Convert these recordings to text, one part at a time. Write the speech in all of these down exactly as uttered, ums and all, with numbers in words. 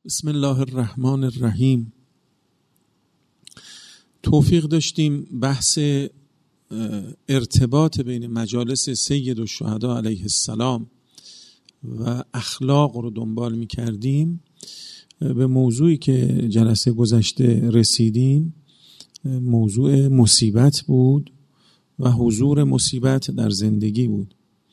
بسم الله الرحمن الرحیم. توفیق داشتیم بحث ارتباط بین مجالس سید الشهدا علیه السلام و اخلاق رو دنبال می کردیم. به موضوعی که جلسه گذشته رسیدیم موضوع مصیبت بود و حضور مصیبت در زندگی بود.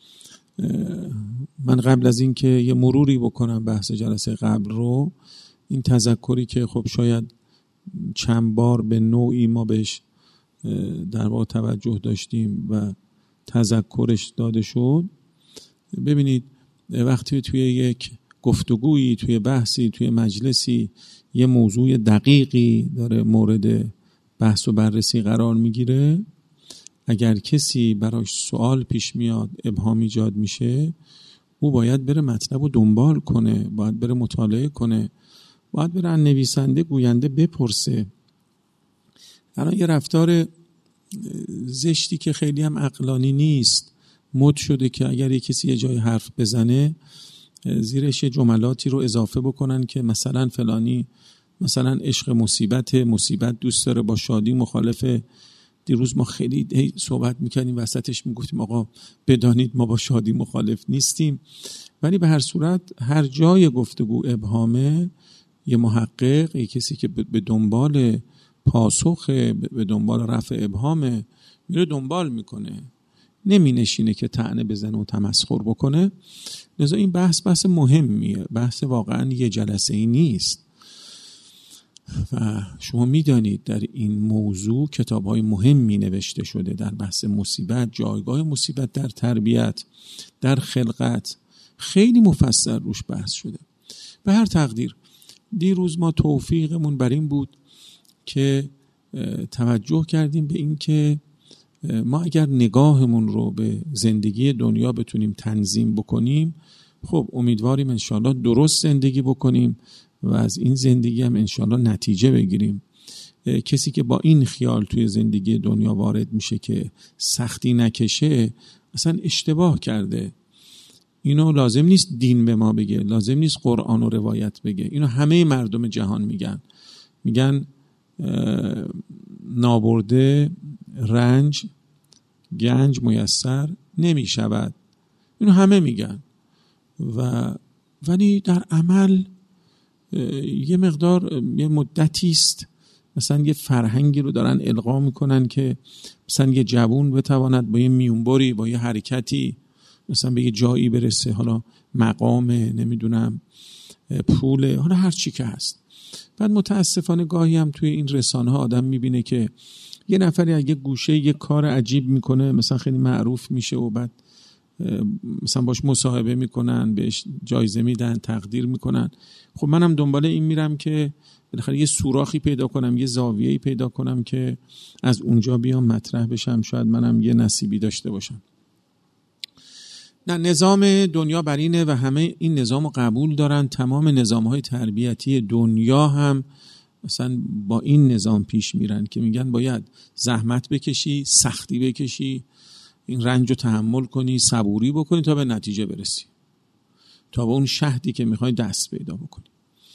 من قبل از این که یه مروری بکنم بحث جلسه قبل رو، این تذکری که خب شاید چند بار به نوعی ما بهش در واقع توجه داشتیم و تذکرش داده شد. ببینید وقتی توی یک گفتگویی، توی بحثی، توی مجلسی یه موضوع دقیقی داره مورد بحث و بررسی قرار میگیره، اگر کسی براش سوال پیش میاد، ابهام ایجاد میشه، او باید بره مطلب رو دنبال کنه، باید بره مطالعه کنه، باید بره نویسنده گوینده بپرسه. الان یه رفتار زشتی که خیلی هم عقلانی نیست مد شده که اگر یه کسی یه جای حرف بزنه زیرش یه جملاتی رو اضافه بکنن که مثلا فلانی مثلا عشق مصیبت مصیبت دوست داره، با شادی مخالفه. دیروز ما خیلی صحبت میکنیم وسطش میگفتیم آقا بدانید ما با شادی مخالف نیستیم، ولی به هر صورت هر جای گفتگو ابهامه، یه محقق، یه کسی که به دنبال پاسخ، به دنبال رفع ابهامه، میره دنبال میکنه، نمی نشینه که طعنه بزنه و تمسخر بکنه. لذا این بحث بحث مهمیه، بحث واقعا یه جلسه ای نیست و شما میدانید در این موضوع کتاب‌های مهمی نوشته شده در بحث مصیبت، جایگاه مصیبت در تربیت، در خلقت، خیلی مفصل روش بحث شده. به هر تقدیر دیروز ما توفیقمون بر این بود که توجه کردیم به این که ما اگر نگاهمون رو به زندگی دنیا بتونیم تنظیم بکنیم، خب امیدواریم انشاءالله درست زندگی بکنیم و از این زندگی هم انشاءالله نتیجه بگیریم. کسی که با این خیال توی زندگی دنیا وارد میشه که سختی نکشه اصلا اشتباه کرده. اینو لازم نیست دین به ما بگه، لازم نیست قرآن و روایت بگه، اینو همه مردم جهان میگن. میگن نابرده رنج گنج میسر نمی شود، اینو همه میگن و ولی در عمل یه مقدار یه مدتی است مثلا یه فرهنگی رو دارن القا میکنن که مثلا یه جوون بتواند با یه میونبری، با یه حرکتی مثلا به یه جایی برسه، حالا مقامه، نمیدونم پوله، حالا هر چی که هست. بعد متاسفانه گاهی هم توی این رسانه ها آدم میبینه که یه نفری اگه گوشه یه کار عجیب میکنه مثلا خیلی معروف میشه و بعد مثلا باش مصاحبه میکنن، بهش جایزه میدن، تقدیر میکنن. خب منم دنبال این میرم که بالاخره یه سوراخی پیدا کنم، یه زاویه‌ای پیدا کنم که از اونجا بیام مطرح بشم، شاید منم یه نصیبی داشته باشم. نه، نظام دنیا بر اینه و همه این نظام رو قبول دارن. تمام نظام‌های تربیتی دنیا هم مثلا با این نظام پیش میرن که میگن باید زحمت بکشی، سختی بکشی، این رنج رو تحمل کنی، صبوری بکنی تا به نتیجه برسی، تا به اون شهدی که میخوای دست پیدا بکنی.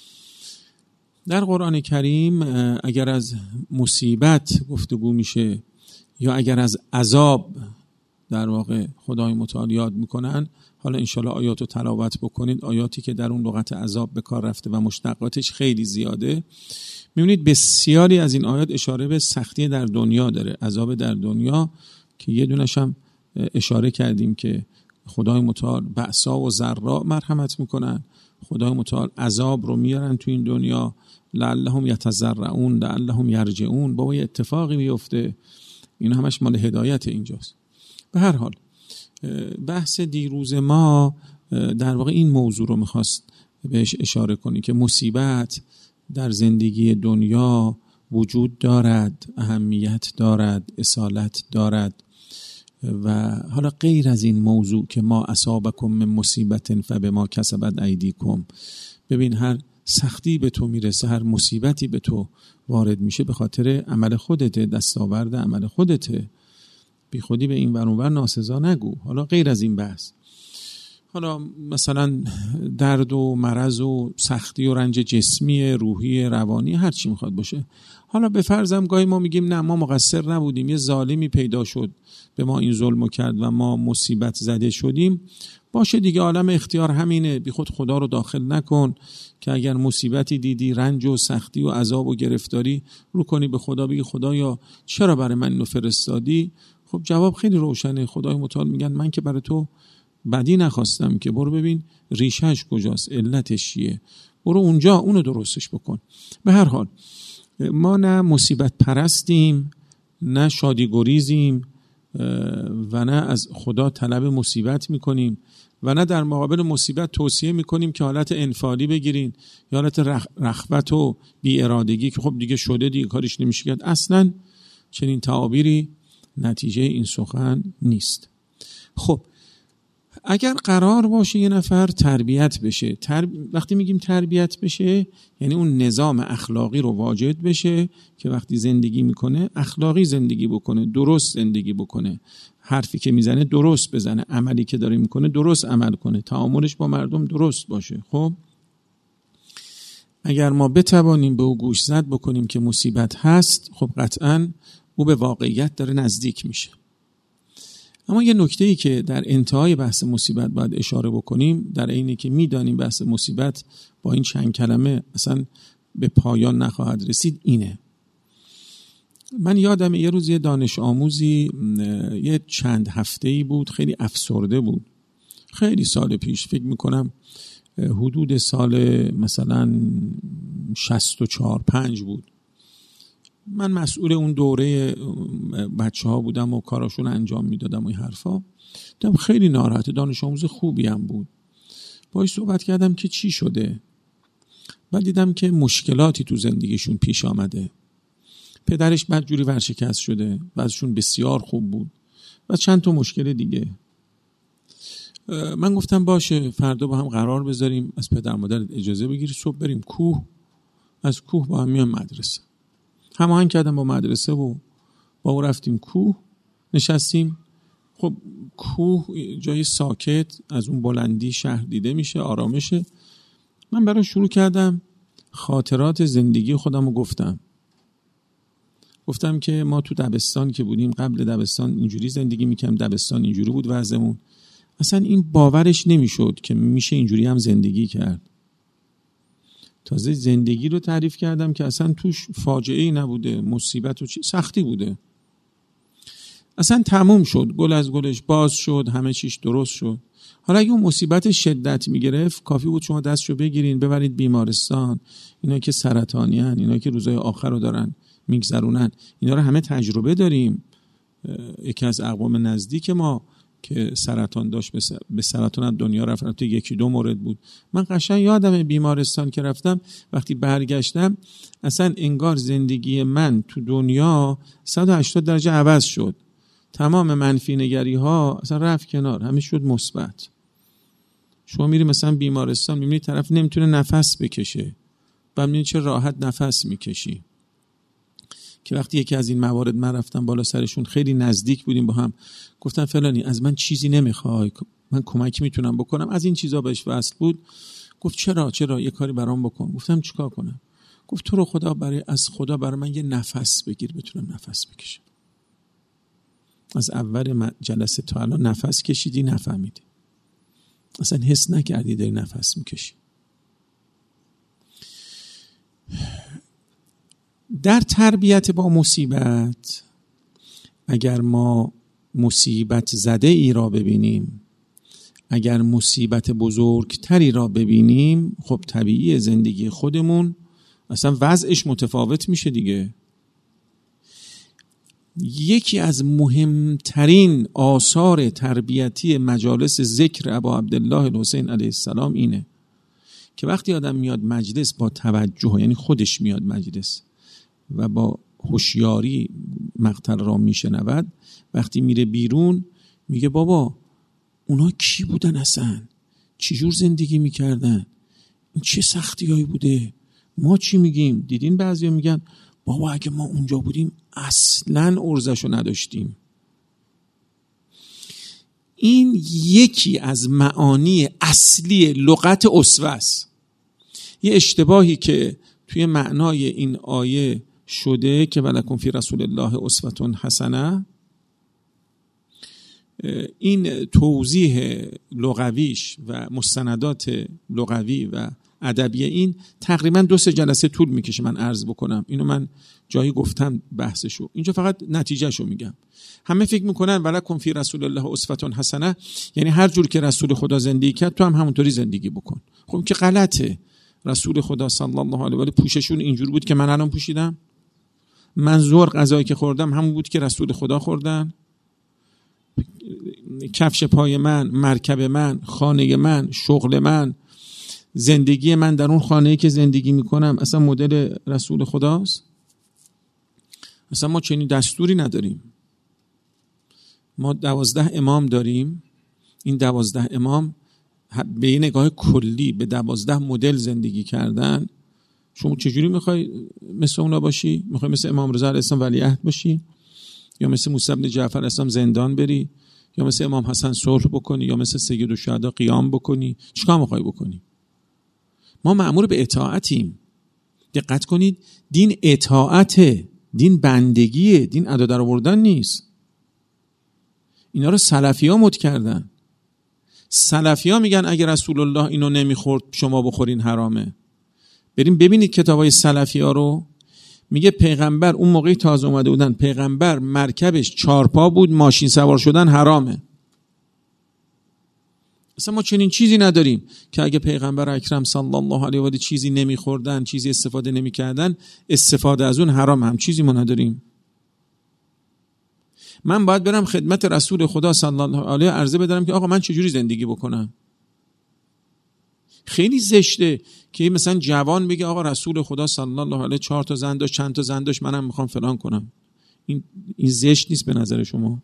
در قرآن کریم اگر از مصیبت گفتگو میشه یا اگر از عذاب در واقع خدای متعال یاد میکنن، حالا انشالله آیات رو تلاوت بکنید، آیاتی که در اون لغت عذاب به کار رفته و مشتقاتش خیلی زیاده، میبینید بسیاری از این آیات اشاره به سختی در دنیا داره، عذاب در دنیا که یه دونش هم اشاره کردیم که خدای متعال بأسا و ضرا مرحمت میکنن، خدای متعال عذاب رو میارن تو این دنیا لعلهم یتضرعون لعلهم یرجعون. بابا یه اتفاقی میفته، این همش مال هدایت اینجاست. به هر حال بحث دیروز ما در واقع این موضوع رو میخواست بهش اشاره کنی که مصیبت در زندگی دنیا وجود دارد، اهمیت دارد، اصالت دارد و حالا غیر از این موضوع که ما اصابکم من مصیبت فبما کسبت ایدیکم، ببین هر سختی به تو میرسه، هر مصیبتی به تو وارد میشه به خاطر عمل خودته، دستاورد عمل خودته، بی خودی به این ور اون ور ناسزا نگو. حالا غیر از این بحث حالا مثلا درد و مرض و سختی و رنج جسمی، روحی، روانی، هر چی میخواد باشه. حالا به فرضم گاهی ما میگیم نه ما مقصر نبودیم، یه ظالمی پیدا شد به ما این ظلمو کرد و ما مصیبت زده شدیم. باشه دیگه، عالم اختیار همینه، بی خود خدا رو داخل نکن که اگر مصیبتی دیدی، رنج و سختی و عذاب و گرفتاری، رو کنی به خدا، بگی خدایا چرا برای من اینو فرستادی؟ خب جواب خیلی روشنه. خدای متعال میگن من که برای تو بدی نخواستم که، برو ببین ریشهش کجاست، علتش چیه، برو اونجا اونو درستش بکن. به هر حال ما نه مصیبت پرستیم، نه شادی گریزیم و نه از خدا طلب مصیبت میکنیم و نه در مقابل مصیبت توصیه میکنیم که حالت انفعالی بگیرین یا حالت رخ... رخوت و بی ارادگی که خب دیگه شده دیگه کاریش نمیشه کرد. اصلا چنین تعابیری نتیجه این سخن نیست. خب اگر قرار باشه یه نفر تربیت بشه، ترب... وقتی میگیم تربیت بشه یعنی اون نظام اخلاقی رو واجد بشه که وقتی زندگی میکنه اخلاقی زندگی بکنه، درست زندگی بکنه، حرفی که میزنه درست بزنه، عملی که داره میکنه درست عمل کنه، تعاملش با مردم درست باشه. خب اگر ما بتوانیم به او گوش زد بکنیم که مصیبت هست، خب قطعاً او به واقعیت داره نزدیک میشه. اما یه نکته‌ای که در انتهای بحث مصیبت باید اشاره بکنیم، در اینه که میدانیم بحث مصیبت با این چند کلمه اصلا به پایان نخواهد رسید، اینه. من یادم یه روز یه دانش آموزی یه چند هفته‌ای بود، خیلی افسرده بود، خیلی سال پیش، فکر میکنم حدود سال مثلا شصت و چهار پنج بود. من مسئول اون دوره بچه ها بودم و کاراشون انجام میدادم و این حرفا. دیدم خیلی ناراحت، دانش آموز خوبی هم بود. باهاش صحبت کردم که چی شده. بعد دیدم که مشکلاتی تو زندگیشون پیش آمده. پدرش بدجوری ورشکست شده و ازشون بسیار خوب بود و چند تا مشکل دیگه. من گفتم باشه فردا با هم قرار بذاریم، از پدر مادرت اجازه بگیری صبح بریم کوه، از کوه با هم میام مدرسه. هماهنگ کردم با مدرسه و با او رفتیم کوه، نشستیم. خب کوه جای ساکت، از اون بلندی شهر دیده میشه، آرامشه. من برای شروع کردم خاطرات زندگی خودم رو گفتم. گفتم که ما تو دبستان که بودیم، قبل دبستان اینجوری زندگی میکردیم، دبستان اینجوری بود وضعمون، اصلا این باورش نمیشد که میشه اینجوری هم زندگی کرد. تازه زندگی رو تعریف کردم که اصلا توش فاجعه‌ای نبوده، مصیبت و چی سختی بوده. اصلا تموم شد، گل از گلش باز شد، همه چیش درست شد. حالا اگه اون مصیبت شدت میگرفت، کافی بود شما دستشو بگیرین ببرید بیمارستان. اینا که سرطانی هن، اینا که روزای آخر رو دارن میگذرونن، اینا رو همه تجربه داریم. یکی از اقوام نزدیک ما که سرطان داشت به سرطان از دنیا رفت، تو یکی دو مورد بود. من قشنگ یادم بیمارستان که رفتم، وقتی برگشتم اصلا انگار زندگی من تو دنیا صد و هشتاد درجه عوض شد. تمام منفی نگری ها اصلا رفت کنار، همه شد مثبت. شما میری مثلا بیمارستان میبینی طرف نمیتونه نفس بکشه، بعد میبینی چه راحت نفس میکشی. که وقتی یکی از این موارد من رفتم بالا سرشون، خیلی نزدیک بودیم با هم، گفتن فلانی از من چیزی نمیخوای، من کمک میتونم بکنم، از این چیزا بهش وصل بود. گفت چرا چرا یه کاری برام بکن. گفتم چیکار کنم؟ گفت تو رو خدا برای از خدا برای من یه نفس بگیر بتونم نفس بکشم. از اول جلسه تا الان نفس کشیدی نفهمیدی، اصلا حس نکردی داری نفس میکشی. در تربیت با مصیبت، اگر ما مصیبت زده ای را ببینیم، اگر مصیبت بزرگتری را ببینیم، خب طبیعی زندگی خودمون اصلا وضعش متفاوت میشه دیگه. یکی از مهمترین آثار تربیتی مجالس ذکر ابا عبدالله الحسین علیه السلام اینه که وقتی آدم میاد مجلس با توجه، یعنی خودش میاد مجلس و با هوشیاری مقتل را میشنود، وقتی میره بیرون میگه بابا اونا کی بودن، اصلا چجور زندگی میکردن، این چه سختی هایی بوده، ما چی میگیم. دیدین بعضیا میگن بابا اگه ما اونجا بودیم اصلا ارزشو نداشتیم. این یکی از معانی اصلی لغت اسوه است. یه اشتباهی که توی معنای این آیه شده که ولکم فی رسول الله اسوة حسنه، این توضیح لغویش و مستندات لغوی و ادبی این تقریبا دو سه جلسه طول میکشه من عرض بکنم. اینو من جایی گفتم بحثشو، اینجا فقط نتیجهشو میگم. همه فکر میکنن ولکم فی رسول الله اسوة حسنه یعنی هر جور که رسول خدا زندگی کرد تو هم همونطوری زندگی بکن. خب که غلطه. رسول خدا صلی الله علیه و آله پوششون اینجور بود که من الان پوشیدم؟ من ظهر غذایی که خوردم همون بود که رسول خدا خوردن؟ کفش پای من، مرکب من، خانه من، شغل من، زندگی من در اون خانه‌ای که زندگی میکنم اصلا مدل رسول خداست؟ اصلا ما چنین دستوری نداریم. ما دوازده امام داریم. این دوازده امام به یه نگاه کلی به دوازده مدل زندگی کردن. شما چجوری میخوای مثل اونا باشی؟ میخوای مثل امام رضا علیه السلام ولیعهد باشی؟ یا مثل موسی بن جعفر علیه السلام زندان بری؟ یا مثل امام حسن صلح بکنی؟ یا مثل سید الشهدا قیام بکنی؟ چیکار میخوای بکنی؟ ما مأمور به اطاعتیم. دقت کنید، دین اطاعته، دین بندگیه، دین ادا در آوردن نیست. اینا رو سلفی ها مد کردن. سلفی ها میگن اگه رسول الله اینو نمیخورد شما بخورین حرامه. بریم ببینید کتابای سلفی ها رو. میگه پیغمبر اون موقعی تازه اومده بودن، پیغمبر مرکبش چارپا بود، ماشین سوار شدن حرامه. اصلا ما چنین چیزی نداریم که اگه پیغمبر اکرم صلی الله علیه و آله چیزی نمیخوردن، چیزی استفاده نمیکردن، استفاده از اون حرام. هم چیزی ما نداریم. من باید برم خدمت رسول خدا صلی الله علیه عرضه بدارم که آقا من چجوری زندگی بکنم. خیلی زشته که مثلا جوان بگه آقا رسول خدا صلی الله علیه چهار تا زن داشت، چند تا زن داشت، منم میخوام فلان کنم. این این زشت نیست به نظر شما؟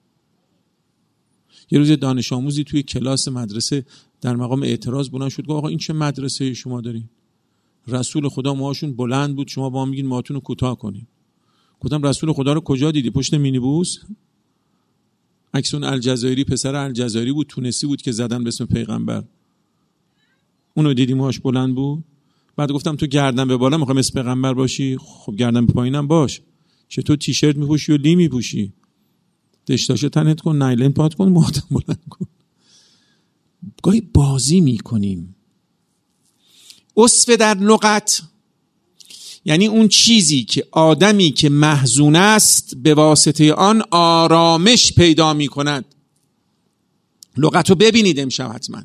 یه روز دانش آموزی توی کلاس مدرسه در مقام اعتراض بلند شد گفت آقا این چه مدرسه شما دارین؟ رسول خدا موهاشون بلند بود، شما با هم میگین موهاتون رو کوتاه کنین. گفتم رسول خدا رو کجا دیدی؟ پشت مینیبوس؟ عکسون الجزایری، پسر الجزایری بود، تونسی بود که زدن به اسم پیغمبر. اونو دیدی موهاش بلند بود؟ بعد گفتم تو گردن به بالا میخوای مثل پیغمبر باشی؟ خب گردن به پایینم باش. چطور تیشرت میپوشی و لی میپوشی؟ دشتاشو تنت کن، نایلن پات کن، موهات بلند کن. گاهی بازی میکنیم. اسوه در لغت یعنی اون چیزی که آدمی که محزون است به واسطه آن آرامش پیدا می کند. لغت رو ببینید امشب حتما.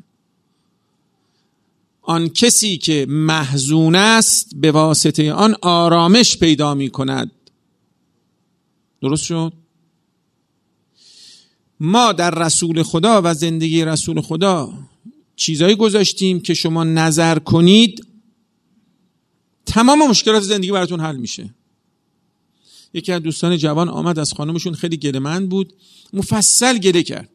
آن کسی که محزون است به واسطه آن آرامش پیدا می کند. درست شد؟ ما در رسول خدا و زندگی رسول خدا چیزایی گذاشتیم که شما نظر کنید تمام مشکلات زندگی براتون حل میشه. یکی از دوستان جوان آمد از خانمشون خیلی گله‌مند بود، مفصل گله کرد.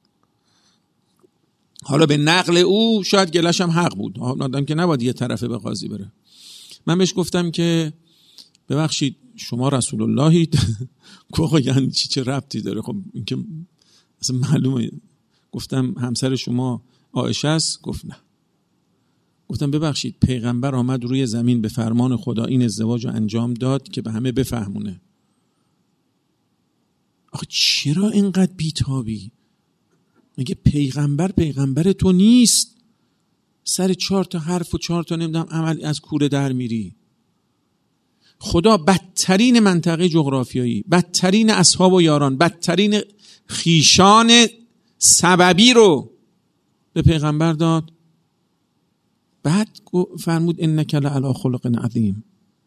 حالا به نقل او شاید گله‌ش هم حق بود، آدم که نباید یه طرفه به قاضی بره. من بهش گفتم که ببخشید شما رسول اللهید. گفت یعنی چی، چه ربطی داره؟ خب این که اصلا معلومه. گفتم همسر شما عایشه است؟ گفت نه. گفتم ببخشید پیغمبر آمد روی زمین به فرمان خدا این ازدواج رو انجام داد که به همه بفهمونه. آخه چرا اینقدر بیتابی؟ میگه پیغمبر پیغمبر تو نیست، سر چهار تا حرف و چهار تا نمیدونم عمل از کوره در میری. خدا بدترین منطقه جغرافیایی، بدترین اصحاب و یاران، بدترین خیشان سببی رو به پیغمبر داد. بعد فرمود انک لعلی خلق عظیم.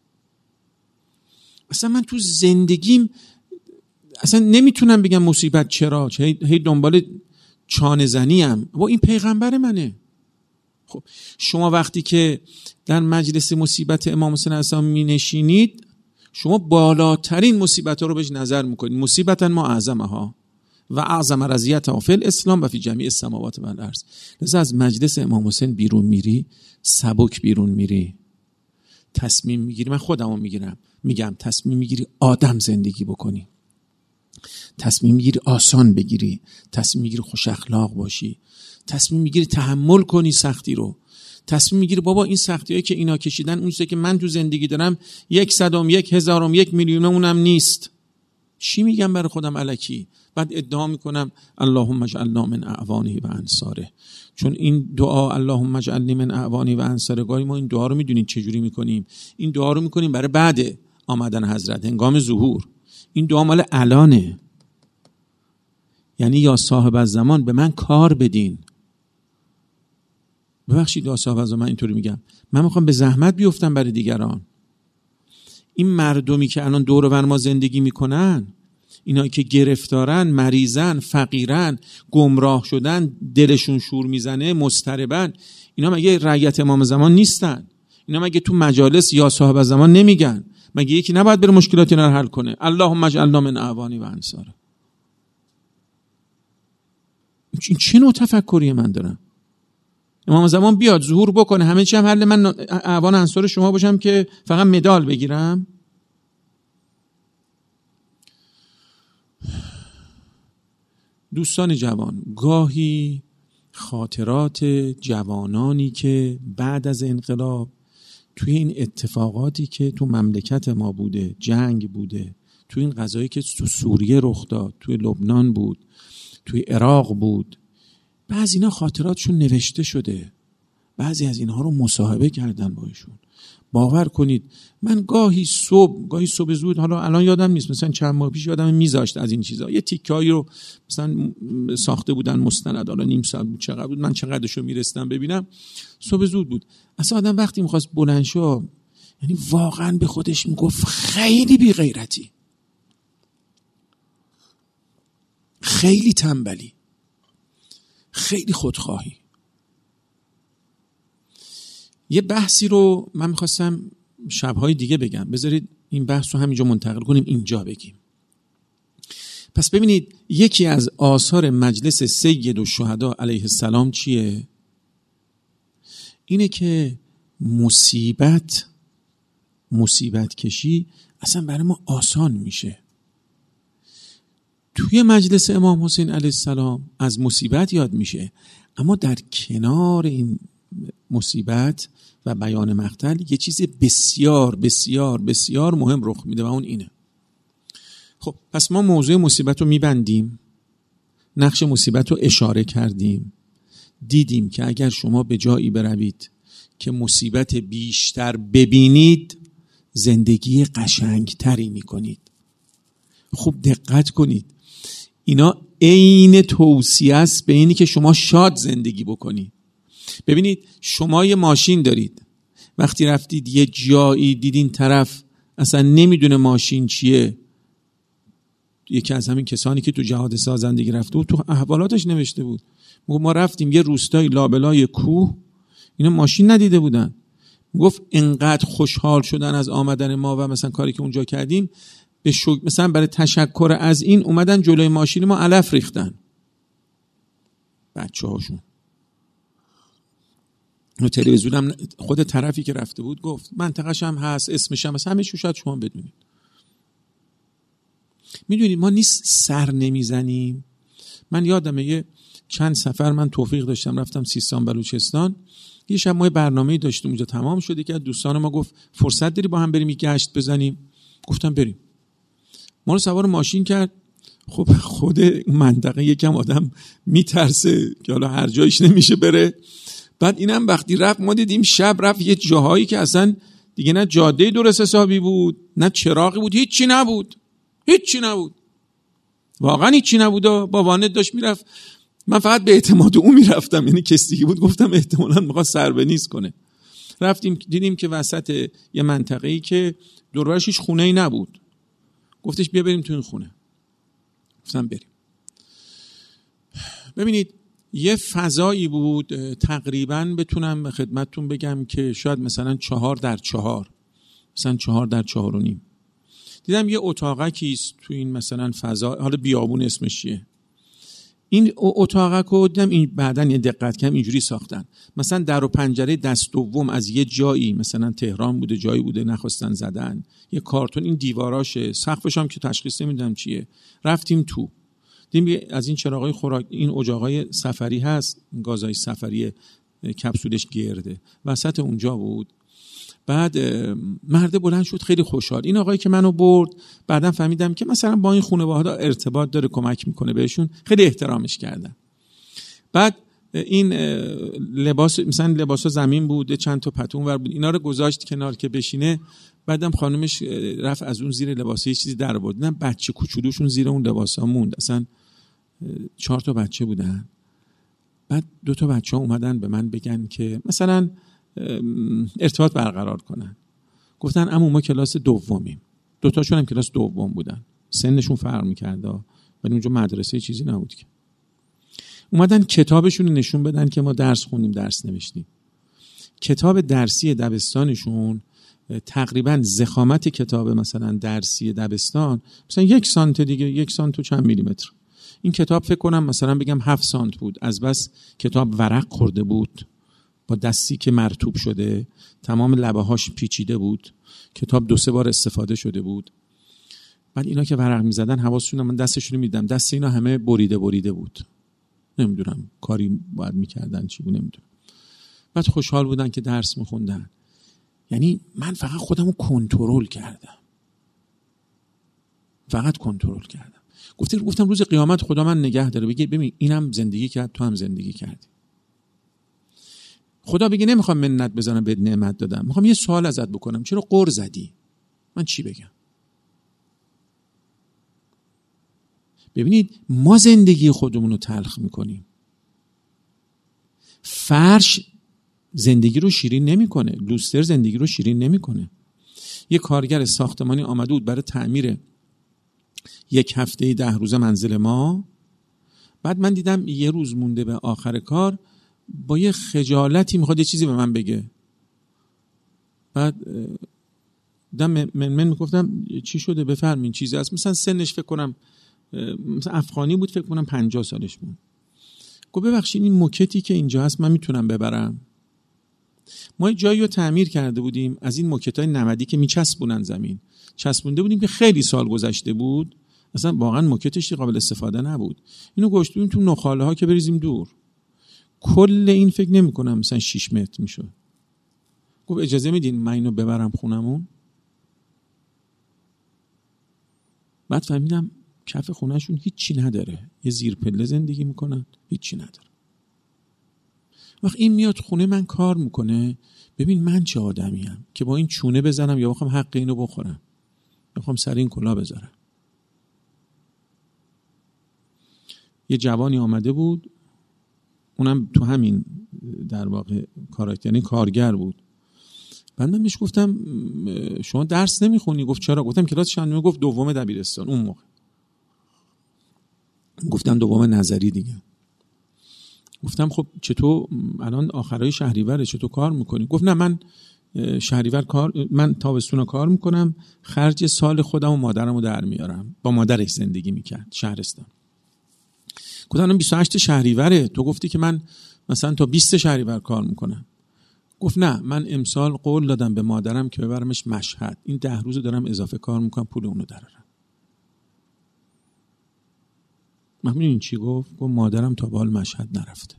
اصلا من تو زندگیم اصلا نمیتونم بگم مصیبت چرا، هی دنبال چانه زنیم. و این پیغمبر منه. خب شما وقتی که در مجلس مصیبت امام حسین علیه السلام می نشینید شما بالاترین مصیبت ها رو بهش نظر میکنید. مصیبتا ما اعظمها و اعظم رضیتها فی الاسلام و فی جمیع السماوات و الارض. لذا از مجلس امام حسین بیرون میری، سبک بیرون میری، تصمیم میگیری. من خودمو میگیرم، میگم تصمیم میگیری آدم زندگی بکنی. تصمیم میگیری آسان بگیری، تصمیم میگیری خوش اخلاق باشی، تصمیم میگیری تحمل کنی سختی رو، تصمیم میگیری بابا این سختیایی که اینا کشیدن اون چیزی که من تو زندگی دارم یک صدم، یک هزارم، یک میلیونم اونم نیست. چی میگم برای خودم الکی؟ بعد ادعا میکنم اللهم اجعلنا من اعوانه و انصاره. چون این دعا اللهم اجعلنی من اعوانه و انصاره، گاهی ما این دعا رو میدونید چجوری میکنیم؟ این دعا رو میکنیم برای بعد آمدن حضرت، هنگام ظهور. این دعا مال الانه، یعنی یا صاحب الزمان به من کار بدین. ببخشید یا صاحب الزمان، من اینطوری میگم، من میخوام به زحمت بیفتم برای دیگران. این مردمی که الان دور و بر ما زندگی میکنن، اینا که گرفتارن، مریضن، فقیرن، گمراه شدن، دلشون شور میزنه، مضطربن، اینا مگه رعیت امام زمان نیستن؟ اینا مگه تو مجالس یا صاحب الزمان نمیگن؟ مگه یکی نباید بره مشکلات اینا رو حل کنه؟ اللهم اجعلنا من اعوانه و انصاره. این چه نوع تفکری من دارم؟ امام زمان بیاد ظهور بکنه همه چی هم حل، من اعوان انصار شما باشم که فقط مدال بگیرم؟ دوستان جوان، گاهی خاطرات جوانانی که بعد از انقلاب توی این اتفاقاتی که تو مملکت ما بوده، جنگ بوده، توی این قضایی که تو سوریه رخ داد، توی لبنان بود، توی عراق بود، بعضی اینا خاطراتشون نوشته شده، بعضی از اینها رو مصاحبه کردن با ایشون. باور کنید من گاهی صبح گاهی صبح زود، حالا الان یادم نیست، مثلا چند ماه پیش یادم میذاشت از این چیزا، یه تیکایی رو مثلا ساخته بودن مستند، حالا نیم ساعت بود چقدر بود، من چقدرشو میرستم ببینم، صبح زود بود. اصلا آدم وقتی میخواست بلند شه، یعنی واقعا به خودش میگفت خیلی بی غیرتی، خیلی تنبلی، خیلی خودخواهی. یه بحثی رو من میخواستم شبهای دیگه بگم، بذارید این بحث رو همینجا منتقل کنیم اینجا بگیم. پس ببینید یکی از آثار مجلس سید الشهدا علیه السلام چیه؟ اینه که مصیبت مصیبت کشی اصلا برای ما آسان میشه. توی مجلس امام حسین علیه السلام از مصیبت یاد میشه، اما در کنار این مصیبت و بیان مقتل یه چیز بسیار بسیار بسیار مهم رخ میده و اون اینه. خب پس ما موضوع مصیبت رو میبندیم، نقش مصیبت رو اشاره کردیم، دیدیم که اگر شما به جایی بروید که مصیبت بیشتر ببینید زندگی قشنگتری میکنید. خوب دقت کنید، اینا عین توصیه است به اینی که شما شاد زندگی بکنید. ببینید شما یه ماشین دارید، وقتی رفتید یه جایی دیدین طرف اصلا نمیدونه ماشین چیه، یکی از همین کسانی که تو جهاد سازندگی رفته بود تو احوالاتش نوشته بود، ما رفتیم یه روستای لابلای کوه، اینا ماشین ندیده بودن، گفت انقدر خوشحال شدن از آمدن ما و مثلا کاری که اونجا کردیم، به شک... مثلا برای تشکر از این اومدن جلوی ماشین ما علف ریختن بچه هاشون. و تلویزیون هم خود طرفی که رفته بود گفت منطقه‌ش هم هست، اسمش هم هست، همه چیو شاید شما بدونید. میدونید ما نیست سر نمیزنیم. من یادمه یه چند سفر من توفیق داشتم رفتم سیستان بلوچستان، یه شب ما یه برنامه‌ای داشتیم اونجا تمام شده که دوستان ما گفت فرصت داری با هم بریم یه گشت بزنیم؟ گفتم بریم. ما رو سوار ماشین کرد. خب خود منطقه یکم آدم میترسه که حالا هر جایش نمیشه بره. بعد اینم وقتی رفت ما دیدیم شب رفت یه جاهایی که اصلا دیگه نه جاده درست حسابی بود، نه چراغی بود، هیچی نبود، هیچی نبود، واقعا هیچی نبود. با وانت داشت میرفت، من فقط به اعتماد اون میرفتم، یعنی کسی دیگه بود گفتم احتمالاً میخواد سربنیز کنه. رفتیم دیدیم که وسط یه منطقه‌ای که دور و برش هیچ خونه‌ای نبود، گفتش بیا بریم تو این خونه. گفتم بریم. ببینید یه فضایی بود تقریباً بتونم خدمتتون بگم که شاید مثلا چهار در چهار، مثلا چهار در چهار و نیم. دیدم یه اتاقکیست تو این مثلا فضا، حالا بیابون اسمش چیه، این اتاقک رو دیدم این بعدن یه دقت کردم اینجوری ساختن، مثلا در و پنجره دست دوم از یه جایی مثلا تهران بوده جایی بوده نخواستن زدن، یه کارتون این دیواراشه، سقفش هم که تشخیص نمیدم چیه. رفتیم تو دیدیم از این چراغای خوراک، این اجاقای سفری هست، گازهای سفری کپسولش گرده وسط اونجا بود. بعد مرد بلند شد خیلی خوشحال. این آقایی که منو برد بعدم فهمیدم که مثلا با این خانواده ارتباط داره، کمک میکنه بهشون، خیلی احترامش کردن. بعد این لباس مثلا لباسا زمین بود، چند تا پتون ور بود، اینا رو گذاشت کنار که بشینه. بعدم خانمش رفت از اون زیر لباسه یه چیزی در آورد، دیدم بچه کوچولوشون زیر اون لباسا موند، اصلا چهار تا بچه بودن. بعد دو تا بچه‌ها اومدن به من بگن که مثلا ارتباط برقرار کنن. گفتن عمو ما کلاس دومیم. دو تاشون هم کلاس دوم بودن. سنشون فرق می‌کرد ولی اونجا مدرسه چیزی نبود که. اومدن کتابشون رو نشون بدن که ما درس خوندیم، درس نوشتیم. کتاب درسی دبستانشون تقریبا ضخامت کتاب مثلا درسی دبستان مثلا یک سانت دیگه، یک سانت و چند میلیمتر. این کتاب فکر کنم مثلا بگم هفت سانت بود، از بس کتاب ورق خورده بود، با دستی که مرطوب شده، تمام لبه هاش پیچیده بود، کتاب دو سه بار استفاده شده بود. بعد اینا که ورق میزدن حواسشون، من دستشون رو میدم، دست اینا همه بریده بریده بود، نمیدونم کاری باید میکردن چی بود نمیدونم. بعد خوشحال بودن که درس میخوندن. یعنی من فقط خودم رو کنترل کردم، فقط کنترل کردم. گفتم گفتم روز قیامت خدا من نگه داره بگه ببین اینم زندگی کرد تو هم زندگی کردی. خدا بگه نمیخوام منت بزنم بهت نعمت دادم، میخوام یه سوال ازت بکنم، چرا غر زدی؟ من چی بگم؟ ببینید ما زندگی خودمون رو تلخ میکنیم. فرش زندگی رو شیرین نمیکنه، لوستر زندگی رو شیرین نمیکنه. یه کارگر ساختمانی آمده بود برای تعمیر یک هفته ده روزه منزل ما. بعد من دیدم یه روز مونده به آخر کار، با یه خجالتی میخواد یه چیزی به من بگه. بعد دم من من میگفتم چی شده بفرمین چیزی هست، مثلا سنش فکر کنم مثلا افغانی بود، فکر کنم پنجاه سالش بود. گفت ببخشید این موکتی که اینجا هست من میتونم ببرم؟ ما یه جایی رو تعمیر کرده بودیم از این موکتای نمدی که میچسبونن زمین، چسبونده بودیم که خیلی سال گذشته بود، اصلا واقعا موکتش قابل استفاده نبود. اینو گذاشتیم تو نخاله ها که بریزیم دور. کل این فکر نمی کنم مثلا شش متر میشه. گفت اجازه میدین من اینو ببرم خونمون؟ بعد فهمیدم کف خونهشون هیچی نداره، یه زیر پله زندگی میکنن، هیچی نداره. وقت این میاد خونه من کار میکنه، ببین من چه آدمیم که با این چونه بزنم یا بخوام حق اینو بخورم یا بخوام سر این کلا بذارم. یه جوانی آمده بود، اونم تو همین در واقع کاراکتر، یعنی کارگر بود. بعد من بهش گفتم شما درس نمیخونی؟ گفت چرا؟ گفتم کلاس چندم؟ گفت دوم دبیرستان. اون موقع گفتم دوم نظری دیگه. گفتم خب چطور الان آخرای شهریوره چطور کار میکنی؟ گفت نه من شهریور کار، من تابستون کار میکنم، خرج سال خودم و مادرمو در میارم. با مادرش زندگی میکرد شهرستان. گفتم الان بیست و هشت شهریوره، تو گفتی که من مثلا تا بیست شهریور کار میکنم. گفت نه من امسال قول دادم به مادرم که ببرمش مشهد، این ده روز دارم اضافه کار میکنم پول اونو درارم. من این چی گفت؟ گفت مادرم تا به حال مشهد نرفته.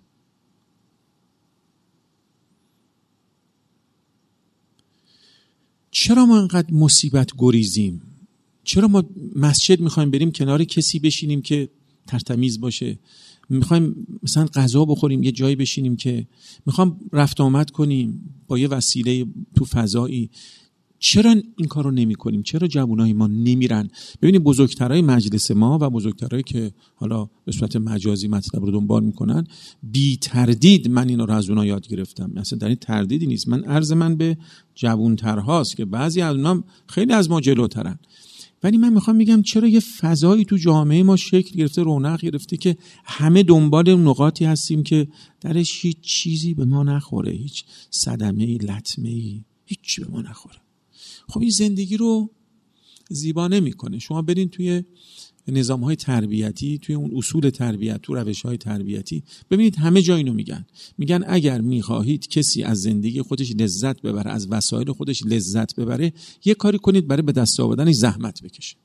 چرا ما انقدر مصیبت گریزیم؟ چرا ما مسجد میخوایم بریم کنار کسی بشینیم که ترتمیز باشه؟ میخوایم مثلا غذا بخوریم یه جایی بشینیم که میخوام رفت آمد کنیم با یه وسیله تو فضایی. چرا این کارو نمی کنیم؟ چرا جوانای ما نمیرن؟ ببینید بزرگترای مجلس ما و بزرگترایی که حالا به صورت مجازی مطلب رو دنبال میکنن، بی تردید من اینو رو از اونها یاد گرفتم، مثلا در این تردیدی نیست. من عرض من به جوانترهاست که بعضی از اونها خیلی از ما جلوترن، ولی من میخوام میگم چرا یه فضایی تو جامعه ما شکل گرفته، رونق گرفته که همه دنبال نقاطی هستیم که درش هیچ چیزی به ما نخوره، هیچ صدمه‌ای، لطمه‌ای، هیچی به ما نخوره. خب این زندگی رو زیبا نمی‌کنه. شما برین توی نظام‌های تربیتی، توی اون اصول تربیت، تو روش‌های تربیتی، ببینید همه جا اینو میگن. میگن اگر میخواهید کسی از زندگی خودش لذت ببره، از وسایل خودش لذت ببره، یه کاری کنید برای به دست آوردنش زحمت بکشه،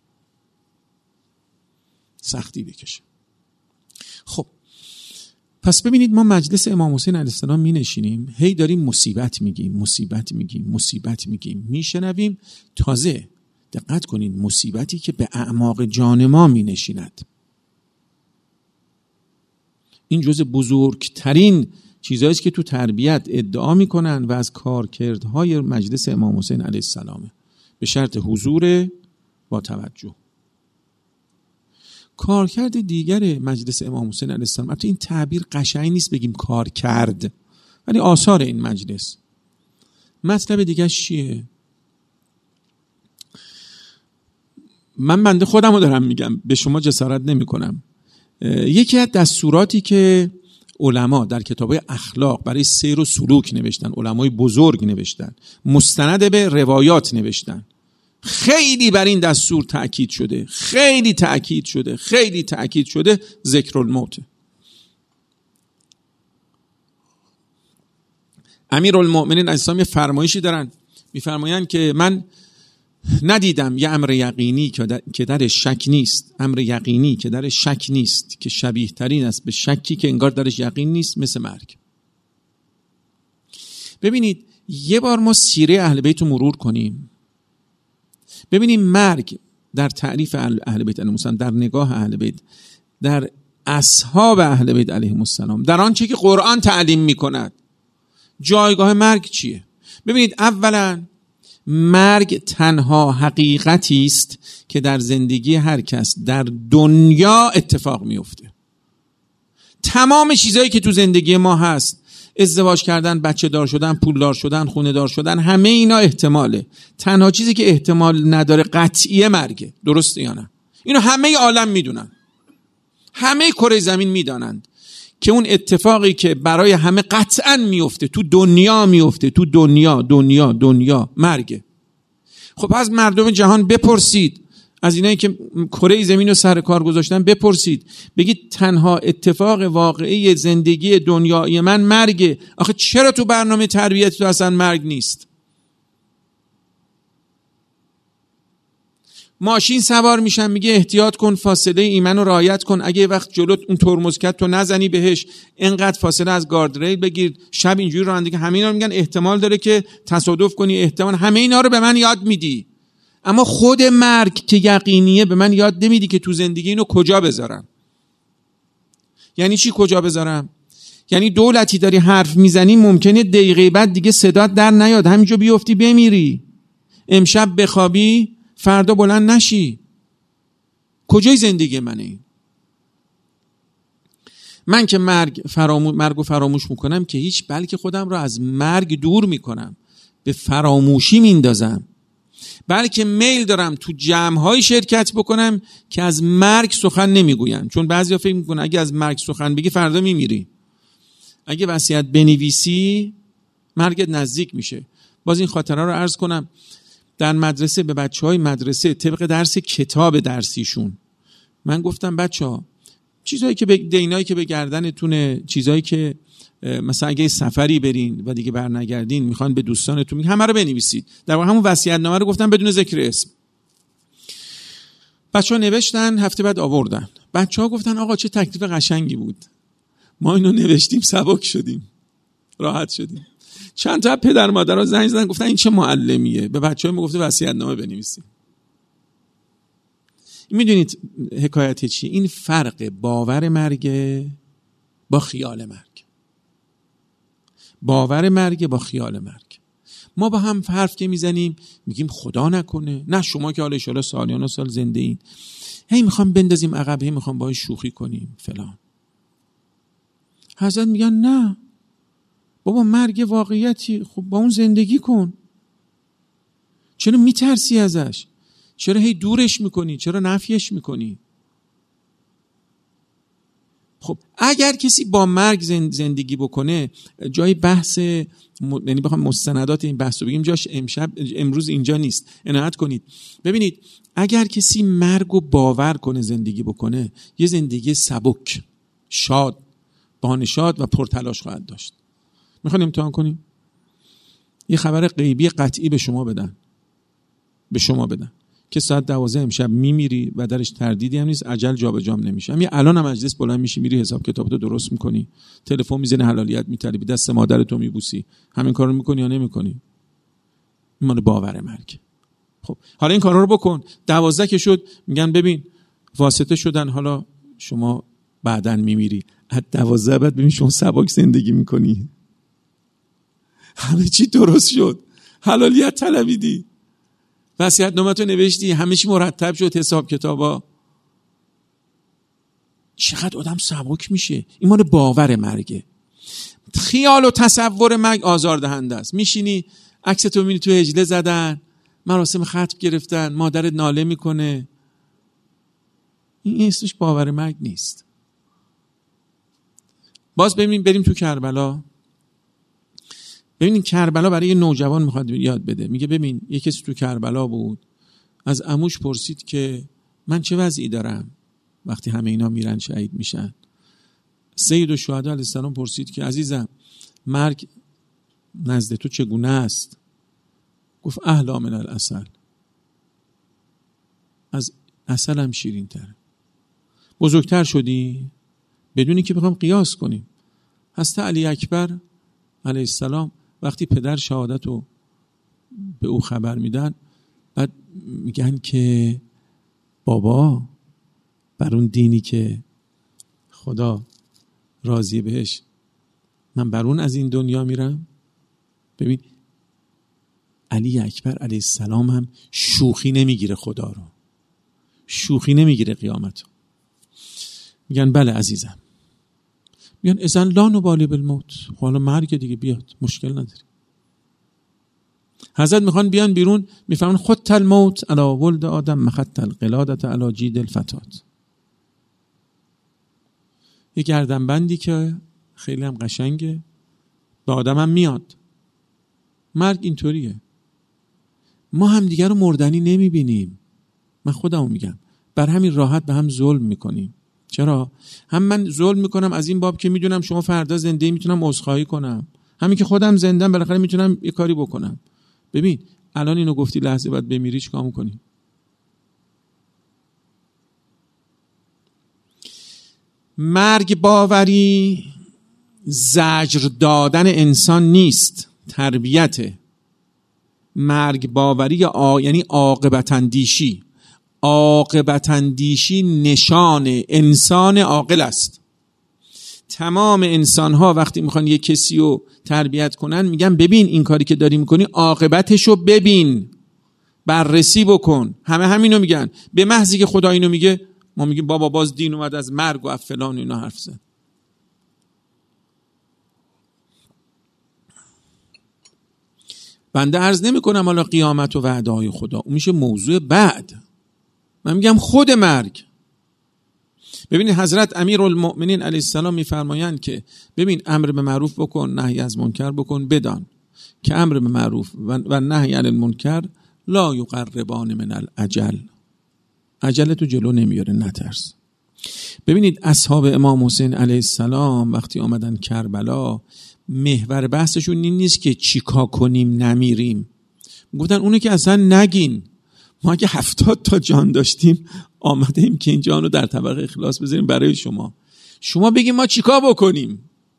سختی بکشه. خب پس ببینید ما مجلس امام حسین علیه السلام می نشینیم، هی داریم مصیبت میگیم، مصیبت میگیم، مصیبت میگیم، میشنویم. تازه دقت کنید مصیبتی که به اعماق جان ما می نشیند. این جزء بزرگترین چیزایی است که تو تربیت ادعا میکنن و از کارکردهای مجلس امام حسین علیه السلام، به شرط حضور با توجه. کارکرد دیگر مجلس امام حسین علیه السلام، البته این تعبیر قشنگ نیست بگیم کار کرد، ولی آثار این مجلس. مطلب دیگه چیه؟ من بنده خودم رو دارم میگم، به شما جسارت نمی کنم. یکی از دستوراتی که علما در کتاب‌های اخلاق برای سیر و سلوک نوشتن، علمای بزرگ نوشتن، مستند به روایات نوشتن، خیلی بر این دستور تأکید شده، خیلی تأکید شده، خیلی تأکید شده، ذکر الموت. امیرالمؤمنین علیه السلام یه فرمایشی دارن، میفرمایند که من ندیدم یه امر یقینی که در شک نیست، امر یقینی که در شک نیست، که شبیه ترین است به شکی که انگار درش یقین نیست، مثل مرگ. ببینید یه بار ما سیره اهل بیت رو مرور کنیم، ببینیم مرگ در تعریف اهل بیت علیهم السلام، در نگاه اهل بیت، در اصحاب اهل بیت علیهم السلام، در آنچه که قرآن تعلیم میکند، جایگاه مرگ چیه؟ ببینید اولا مرگ تنها حقیقتی است که در زندگی هر کس در دنیا اتفاق میفته. تمام چیزایی که تو زندگی ما هست، ازدواج کردن، بچه دار شدن، پول دار شدن، خونه دار شدن، همه اینا احتماله. تنها چیزی که احتمال نداره قطعیه مرگه. درسته یا نه؟ اینو همه عالم میدونن، همه کره زمین میدانند که اون اتفاقی که برای همه قطعاً میفته، تو دنیا میفته، تو دنیا دنیا دنیا مرگه. خب از مردم جهان بپرسید، از اینایی که کره زمین رو سر کار گذاشتن بپرسید، بگید تنها اتفاق واقعی زندگی دنیای من مرگه. آخه چرا تو برنامه تربیت تو اصلا مرگ نیست؟ ماشین سوار میشن میگه احتیاط کن، فاصله ایمن رو رعایت کن، اگه وقت جلوت اون ترمز کرد تو نزنی بهش، اینقدر فاصله از گاردریل بگیر. شب اینجوری رانندگی، همه اینا رو میگن احتمال داره که تصادف کنی، احتمال، همه اینا رو به من یاد میدی، اما خود مرگ که یقینیه به من یاد نمیدی که تو زندگی اینو کجا بذارم. یعنی چی کجا بذارم؟ یعنی دولتی داری حرف میزنی، ممکنه دقیقه بعد دیگه صدات در نیاد، همینجا بیفتی بمیری، امشب بخوابی فردا بلند نشی. کجای زندگی منه این؟ من که مرگ فرامو... مرگو فراموش میکنم که هیچ، بلکه خودم رو از مرگ دور میکنم، به فراموشی میندازم. بلکه میل دارم تو جمع‌های شرکت بکنم که از مرگ سخن نمیگویم، چون بعضیا فکر میکنن اگه از مرگ سخن بگی فردا میمیری، اگه وصیت بنویسی مرگت نزدیک میشه. باز این خاطره رو عرض کنم. در مدرسه به بچه‌های مدرسه طبق درس کتاب درسیشون من گفتم بچه‌ها چیزایی که به دینایی که به گردنتونه، چیزایی که مثلا اگه سفری برین و دیگه برنگردین میخوان به دوستانتون میگن، همه رو بنویسید. در واقع همون وصیت‌نامه رو گفتم بدون ذکر اسم. بچه‌ها نوشتن، هفته بعد آوردن. بچه‌ها گفتن آقا چه تکلیف قشنگی بود، ما اینو نوشتیم سبک شدیم، راحت شدیم. چند تا پدر مادرها زنگ زدن گفتن این چه معلمیه، به بچه‌ها میگفته وصیت‌نامه بنویسید. میدونید حکایت چیه؟ این فرق باور مرگ با خیال مرگ. باور مرگ با خیال مرگ. ما با هم حرف که میزنیم میگیم خدا نکنه، نه شما که حالا ان شاءالله سالیان و سال زنده این، هی میخوام بندازیم عقب، هی میخوام باهاش شوخی کنیم فلان. حضرت میگن نه بابا، مرگ واقعیتی، خب با اون زندگی کن. چرا میترسی ازش؟ چرا هی دورش میکنی؟ چرا نفیش میکنی؟ خب اگر کسی با مرگ زندگی بکنه، جای بحث م... یعنی بخوام مستندات این بحث رو بگیم جاش امشب امروز اینجا نیست، عنایت کنید. ببینید اگر کسی مرگ رو باور کنه زندگی بکنه، یه زندگی سبک، شاد، بانشاد و پرتلاش خواهد داشت. میخوایم امتحان کنیم؟ یه خبر غیبی قطعی به شما بدن به شما بدن که ساعت دوازده امشب میمیری و درش تردیدی هم نیست، اجل جابجام نمیشه. همین الان هم مجلس بلند میشی میری حساب کتابتو درست میکنی، تلفن میزنی، حلالیت میطلبی، دست مادرتو میبوسی، همین کارو میکنی یا نمیکنی؟ این مال باور مرگ. خب حالا این کارا رو بکن. دوازده که شد میگن ببین واسطه شدن، حالا شما بعداً میمیری. از دوازده بعد ببین شما سبک زندگی میکنی، همه چی درست شد، حلالیت طلبیدی، وصیت نامه‌تو نوشتی، همه چی مرتب شد، حساب کتابا. چقدر آدم سبک میشه. این مال باور مرگه. خیال و تصور مرگ آزاردهنده است. میشینی عکستو میبینی تو هجله زدن، مراسم ختم گرفتن، مادرت ناله میکنه. این اسمش باور مرگ نیست. باز ببینیم بریم تو کربلا. ببینین کربلا برای یه نوجوان میخواد یاد بده. میگه ببین یه کسی تو کربلا بود، از عموش پرسید که من چه وضعی دارم وقتی همه اینا میرن شهید میشن. سید الشهدا علیه السلام پرسید که عزیزم مرگ نزد تو چگونه است؟ گفت احلی من العسل، از عسل هم شیرین تره. بزرگتر شدی؟ بدونی که بخوام قیاس کنیم، حضرت علی اکبر علیه السلام وقتی پدر شهادت رو به او خبر میدن، بعد میگن که بابا بر اون دینی که خدا راضی بهش، من بر اون از این دنیا میرم. ببین علی اکبر علیه السلام هم شوخی نمیگیره، خدا رو شوخی نمیگیره قیامت رو. میگن بله عزیزم. میگن اذن لا نبالی بالموت، حالا مرگ دیگه بیاد مشکل نداری. حضرت میخوان بیان بیرون، میفهمن خط الموت علی ولد آدم مخط القلادة علی جید الفتات. یه گردنبندی که خیلی هم قشنگه، به آدم هم میاد. مرگ اینطوریه. ما هم دیگر رو مردنی نمیبینیم. من خودمو میگم، بر همین راحت به هم ظلم میکنیم. چرا؟ هم من ظلم میکنم از این باب که میدونم شما فردا زنده، میتونم عذرخواهی کنم. همین که خودم زندم بالاخره میتونم یه کاری بکنم. ببین الان اینو گفتی، لحظه بعد بمیری چیکار میکنی؟ مرگ باوری زجر دادن انسان نیست، تربیته. مرگ باوری آ... یعنی عاقبت اندیشی. عاقبت اندیشی نشان انسان عاقل است. تمام انسان ها وقتی میخوان یک کسی رو تربیت کنن میگن ببین این کاری که داری میکنی عاقبتشو ببین، بررسی بکن. همه همینو میگن. به محضی که خدا اینو میگه ما میگیم بابا باز دین اومد از مرگ و از فلان اینا حرف زد. بنده عرض نمی کنم حالا قیامت و وعده های خدا، اون میشه موضوع بعد. من میگم خود مرگ. ببینید حضرت امیرالمؤمنین علیه السلام میفرمایند که ببین امر به معروف بکن، نهی از منکر بکن، بدان که امر به معروف و نهی عن المنکر لا یقربان من الاجل. اجل تو جلو نمیاره، نترس. ببینید اصحاب امام حسین علیه السلام وقتی آمدن کربلا، محور بحثشون این نیست که چیکار کنیم نمیریم. گفتن اونه که اصلا نگین. ما اگه هفتاد تا جان داشتیم آمده ایم که این جان رو در طبق اخلاص بذاریم برای شما. شما بگیم ما چیکار بکنیم.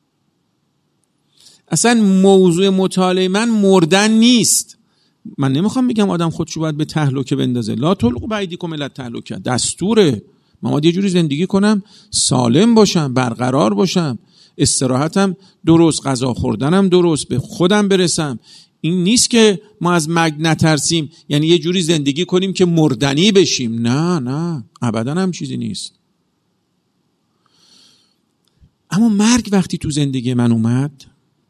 اصلا موضوع مطالعه من مردن نیست. من نمیخوام بگم آدم خودشو باید به تهلکه بندازه. لا تلقوا بایدیکم الی التهلکه، دستوره. من باید یه جوری زندگی کنم سالم باشم، برقرار باشم، استراحتم درست، غذا خوردنم درست، به خودم برسم. این نیست که ما از مرگ نترسیم، یعنی یه جوری زندگی کنیم که مردنی بشیم. نه نه، ابدا هم چیزی نیست. اما مرگ وقتی تو زندگی من اومد،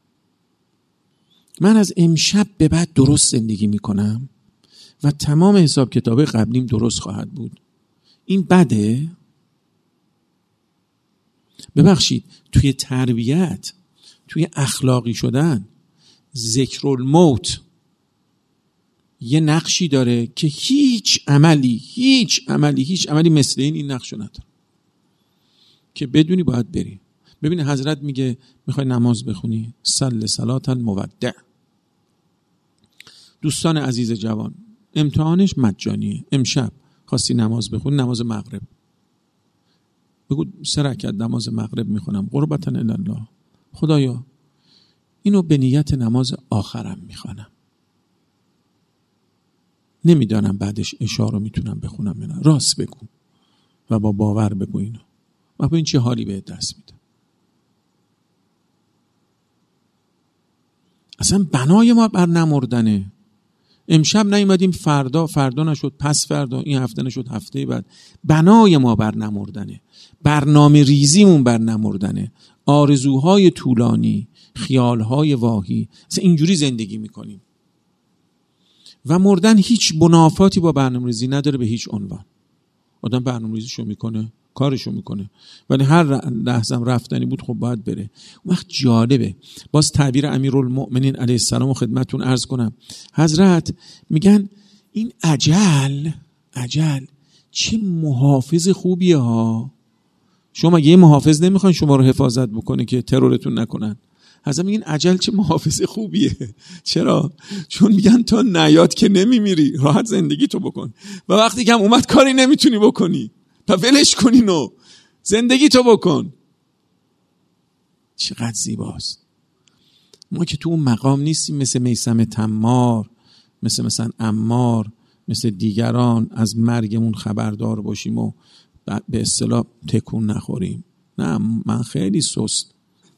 من از امشب به بعد درست زندگی میکنم و تمام حساب کتاب قبلیم درست خواهد بود. این بده؟ ببخشید توی تربیت، توی اخلاقی شدن، ذکر الموت یه نقشی داره که هیچ عملی هیچ عملی هیچ عملی مثل این این نقشو نداره که بدونی باید بری. ببینی حضرت میگه میخوای نماز بخونی، صل صلات المودع. دوستان عزیز جوان، امتحانش مجانیه. امشب خواستی نماز بخونی، نماز مغرب، بگو سه رکعت نماز مغرب میخونم قربتن الله، خدایا اینو به نیت نماز آخرم میخوانم، نمیدانم بعدش عشا رو میتونم بخونم یا نه، راست بگو و با باور بگو اینو و ببین چه حالی بهت دست میده. اصلا بنای ما بر نمردنه. امشب نیومدیم فردا، فردا نشد پس فردا، این هفته نشد هفته بعد. بنای ما بر نمردنه، برنامه ریزیمون بر نمردنه، آرزوهای طولانی، خیالهای واهی، اصلا اینجوری زندگی میکنیم و مردن هیچ منافاتی با برنامه ریزی نداره به هیچ عنوان. آدم برنامه ریزیشو میکنه، کارشو میکنه، ولی هر لحظه رفتنی بود خب باید بره. اون وقت جالبه، باز تعبیر امیرالمؤمنین علیه السلام رو خدمتتون عرض کنم. حضرت میگن این اجل، اجل چه محافظ خوبیه ها. شما مگه یه محافظ نمیخواین شما رو حفاظت بکنه که ترورتون نکنن؟ حضرت میگن اجل چه محافظ خوبیه. چرا؟ چون میگن تا نیاد که نمیمیری، راحت زندگی تو بکن و وقتی که هم اومد کاری نمیتونی بکنی تا ولش کنین و زندگی تو بکن. چقدر زیباست. ما که تو اون مقام نیستیم مثل میثم تمار، مثل مثلا عمار، مثل دیگران از مرگمون خبردار باشیم و به اصطلاح تکون نخوریم. نه، من خیلی سست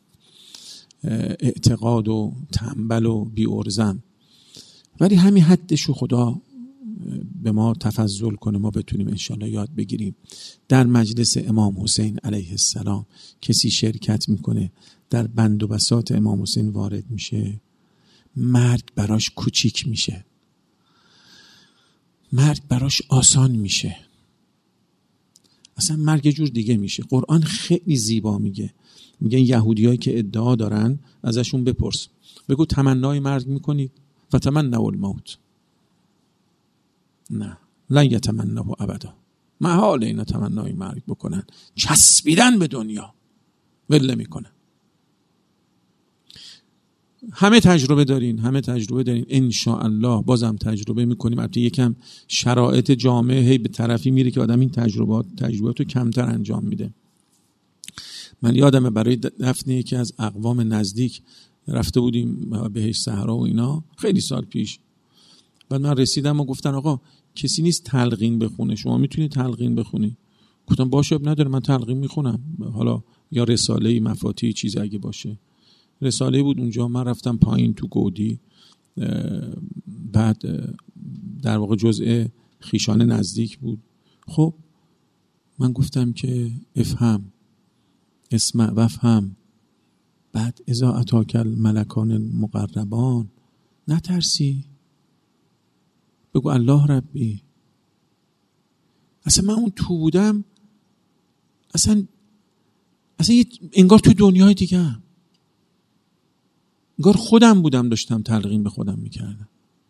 اعتقاد و تنبل و بی ارزم، ولی همین حدشو خدا به ما تفضل کنه ما بتونیم انشالله یاد بگیریم. در مجلس امام حسین علیه السلام کسی شرکت میکنه، در بند و بساط امام حسین وارد میشه، مرگ براش کوچیک میشه، مرگ براش آسان میشه، اصلا مرگ جور دیگه میشه. قرآن خیلی زیبا میگه، میگه یهودیایی که ادعا دارن ازشون بپرس، بگو تمنای مرگ میکنید؟ فتمنوا الموت. نه، لن یتمنوا ابدا، محال اینا تمنای مرگ بکنن، چسبیدن به دنیا ول میکنن. همه تجربه دارین، همه تجربه دارین، ان شاء الله بازم تجربه میکنیم. البته یکم شرایط جامعه هی به طرفی میره که آدم این تجربات تجرباتو کمتر انجام میده. من یادمه برای دفن یکی از اقوام نزدیک رفته بودیم بهشت صحرا و اینا، خیلی سال پیش. بعد من رسیدم و گفتن آقا کسی نیست تلقین بخونه، شما میتونی تلقین بخونی؟ گفتم باشه نداره، من تلقین میخونم، حالا یا رساله مفاتیح چیزی اگه باشه. رساله بود اونجا، من رفتم پایین تو گودی، بعد در واقع جزء خیشان نزدیک بود. خب من گفتم که افهم اسمع وفهم، بعد اذا اتاک الملکان المقربان، نترسی، بگو الله ربی. اصلا من اون تو بودم، اصلا اصلا انگار تو دنیای دیگه هم. انگار خودم بودم داشتم تلقین به خودم میکردم.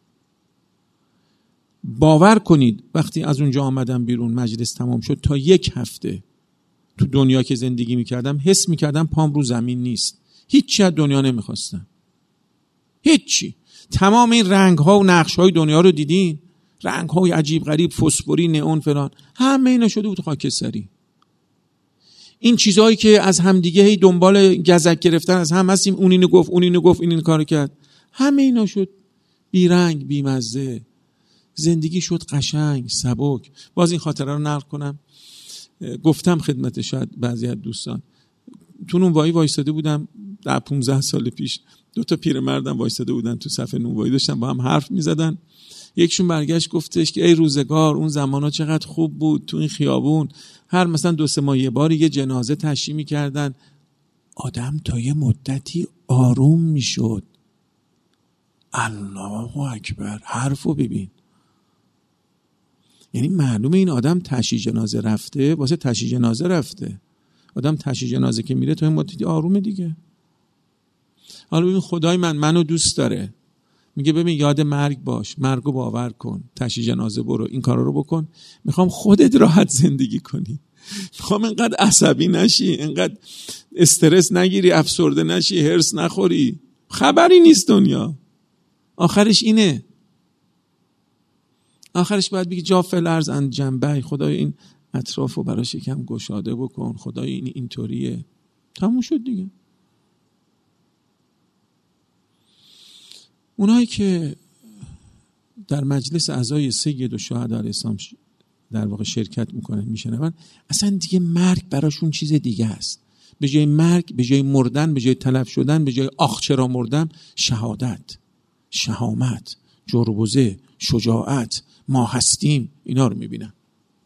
باور کنید وقتی از اونجا آمدم بیرون، مجلس تمام شد، تا یک هفته تو دنیا که زندگی میکردم حس میکردم پام رو زمین نیست. هیچی از دنیا نمیخواستم، هیچی. تمام این رنگ ها و نقش های دنیا رو دیدین، رنگ های عجیب غریب، فسفوری، نئون فلان، همه اینا شده بود خاکستری. این چیزهایی که از همدیگه هی دنبال گزک گرفتن از هم هستیم، اون اینو گفت اون اینو گفت این این کارو کرد، همه اینا شد بی رنگ بی مزه. زندگی شد قشنگ سبک. باز این خاطره رو نقل کنم، گفتم خدمت شاید بعضی از دوستان، تو نونوایی وایساده بودم در پانزده سال پیش، دو تا پیرمردم وایساده بودن تو صف نونوایی، داشتن با هم حرف میزدن. یکشون برگشت گفتش که ای روزگار، اون زمانا چقدر خوب بود، تو این خیابون هر مثلا دو سه ماه یه بار یه جنازه تشییع می‌کردن، آدم تا یه مدتی آروم میشد. الله اکبر، حرفو ببین. یعنی معلومه این آدم تشییع جنازه رفته، واسه تشییع جنازه رفته، آدم تشییع جنازه که میره تو این مدتی آرومه دیگه. حالا ببین خدای من منو دوست داره، میگه ببین یاد مرگ باش، مرگو باور کن، تشییع جنازه برو، این کارا رو بکن. میخوام خودت راحت زندگی کنی، میخوام اینقدر عصبی نشی، اینقدر استرس نگیری، افسرده نشی، هرس نخوری. خبری نیست دنیا، آخرش اینه. آخرش باید بگی جا فلرز اند جنبه، خدای این اطرافو براش یکم گشاده بکن، خدای این اینطوریه. تموم شد دیگه. اونایی که در مجلس اعضای سید الشهداء علیه السلام در واقع شرکت میکنن میشنون، اصلا دیگه مرگ براشون چیز دیگه است. به جای مرگ، به جای مردن، به جای تلف شدن، به جای آخ چرا مردم، شهادت، شهامت، جربوزه، شجاعت، ما هستیم، اینا رو میبینن.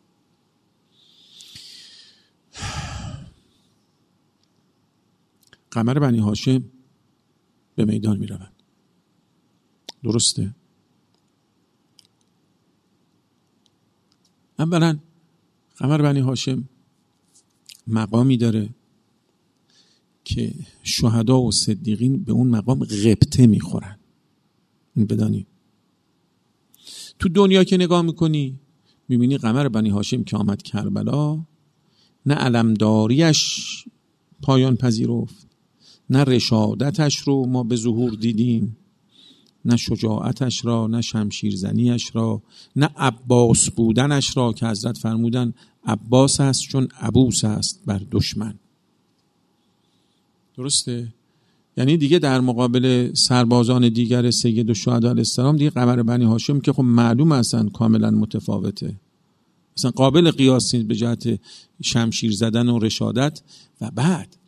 قمر بنی هاشم به میدان میروند. درسته؟ اولا قمر بنی هاشم مقامی داره که شهدا و صدیقین به اون مقام غبطه میخورن. این بدانی تو دنیا که نگاه میکنی میبینی قمر بنی هاشم که آمد کربلا، نه علمداریش پایان پذیرفت، نه رشادتش رو ما به ظهور دیدیم، نه شجاعتش را، نه شمشیرزنیش را، نه عباس بودنش را که حضرت فرمودن عباس است چون عبوس است بر دشمن. درسته؟ یعنی دیگه در مقابل سربازان دیگر سید الشهداء علیه السلام دیگه قمر بنی هاشم که خب معلوم اصلا کاملا متفاوته، اصلا قابل قیاس نیست به جهت شمشیر زدن و رشادت. و بعد